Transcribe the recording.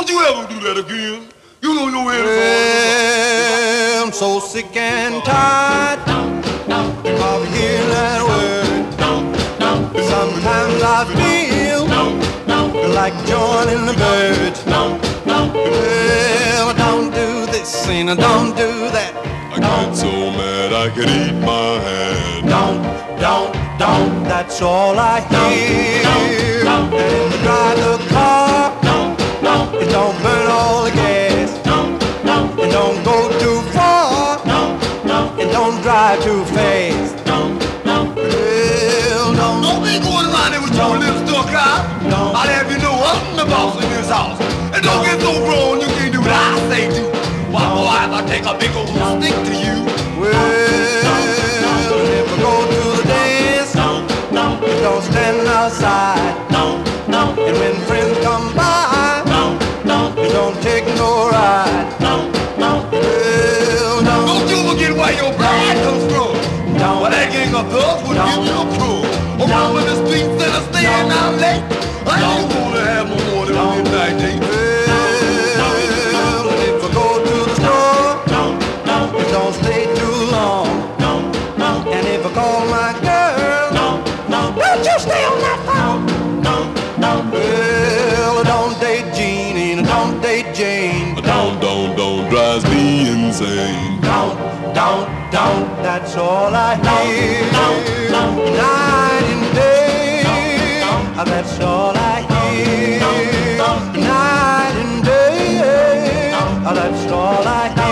Don't you ever do that again. You don't know where well, I'm so sick and tired of hearing that word. Sometimes I feel like joining the birds. Well, don't do this and don't do that. I get so mad I could eat my hand. Don't, that's all I hear. And if you drive the car, it don't burn all the gas. It don't go too far. It don't drive too fast. Well, Don't be going around there with your lips stuck out. I'll have you know I'm the boss in this house. And don't get so grown you can't do what I say to. Why, boy, I take a big old stick to you. well, if we go to the dance, don't stand outside. And when friends come by, don't take no ride. Well, Don't you forget where your pride comes from. Well, that gang of thugs would give you a crew. Around with the streets and a staying out late. I ain't gonna have no more than a midnight date. well, if we go to the store, don't stay too long. And if I call my girl, don't you stay on that phone. Well, don't date Jeannie, don't date Jane. Don't drives me insane. Don't, that's all I hear. Night and day, that's all I hear. Night and day, that's all I hear.